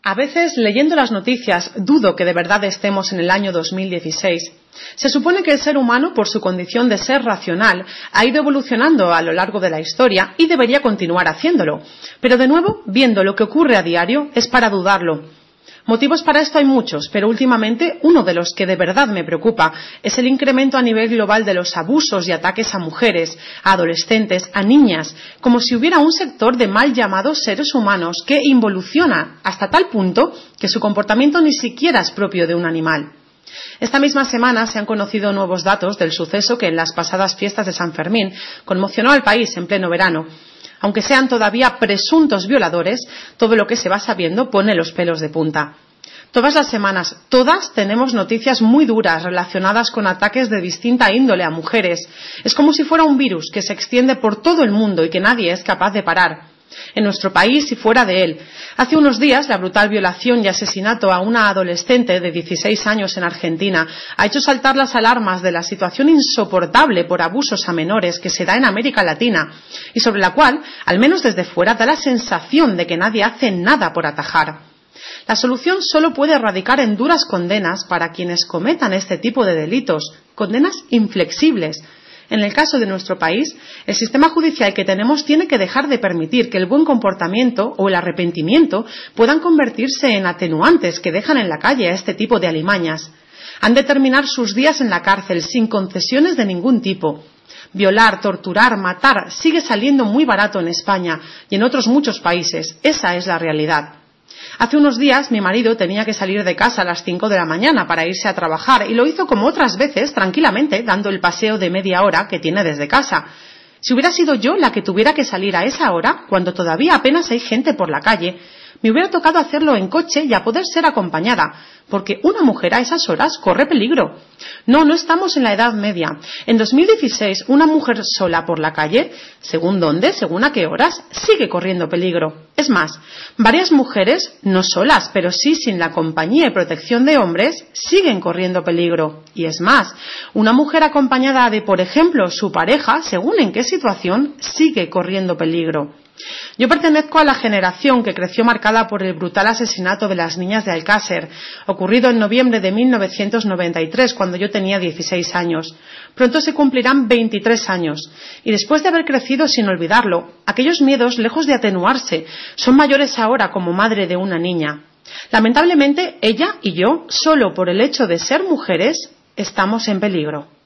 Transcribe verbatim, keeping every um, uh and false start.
A veces, leyendo las noticias, dudo que de verdad estemos en el año dos mil dieciséis. Se supone que el ser humano, por su condición de ser racional, ha ido evolucionando a lo largo de la historia y debería continuar haciéndolo. Pero de nuevo, viendo lo que ocurre a diario, es para dudarlo. Motivos para esto hay muchos, pero últimamente uno de los que de verdad me preocupa es el incremento a nivel global de los abusos y ataques a mujeres, a adolescentes, a niñas, como si hubiera un sector de mal llamados seres humanos que involuciona hasta tal punto que su comportamiento ni siquiera es propio de un animal. Esta misma semana se han conocido nuevos datos del suceso que en las pasadas fiestas de San Fermín conmocionó al país en pleno verano. Aunque sean todavía presuntos violadores, todo lo que se va sabiendo pone los pelos de punta. Todas las semanas, todas tenemos noticias muy duras relacionadas con ataques de distinta índole a mujeres. Es como si fuera un virus que se extiende por todo el mundo y que nadie es capaz de parar. En nuestro país y fuera de él. Hace unos días, la brutal violación y asesinato a una adolescente de dieciséis años en Argentina ha hecho saltar las alarmas de la situación insoportable por abusos a menores que se da en América Latina y sobre la cual, al menos desde fuera, da la sensación de que nadie hace nada por atajar. La solución solo puede radicar en duras condenas para quienes cometan este tipo de delitos, condenas inflexibles. En el caso de nuestro país, el sistema judicial que tenemos tiene que dejar de permitir que el buen comportamiento o el arrepentimiento puedan convertirse en atenuantes que dejan en la calle a este tipo de alimañas. Han de terminar sus días en la cárcel sin concesiones de ningún tipo. Violar, torturar, matar sigue saliendo muy barato en España y en otros muchos países. Esa es la realidad. Hace unos días mi marido tenía que salir de casa a las cinco de la mañana para irse a trabajar y lo hizo como otras veces, tranquilamente, dando el paseo de media hora que tiene desde casa. Si hubiera sido yo la que tuviera que salir a esa hora, cuando todavía apenas hay gente por la calle, me hubiera tocado hacerlo en coche y a poder ser acompañada, porque una mujer a esas horas corre peligro. No, no estamos en la Edad Media. En dos mil dieciséis, una mujer sola por la calle, según dónde, según a qué horas, sigue corriendo peligro. Es más, varias mujeres, no solas, pero sí sin la compañía y protección de hombres, siguen corriendo peligro. Y es más, una mujer acompañada de, por ejemplo, su pareja, según en qué situación, sigue corriendo peligro. Yo pertenezco a la generación que creció marcada por el brutal asesinato de las niñas de Alcácer, ocurrido en noviembre de mil novecientos noventa y tres, cuando yo tenía dieciséis años. Pronto se cumplirán veintitrés años, y después de haber crecido sin olvidarlo, aquellos miedos, lejos de atenuarse, son mayores ahora como madre de una niña. Lamentablemente, ella y yo, solo por el hecho de ser mujeres, estamos en peligro.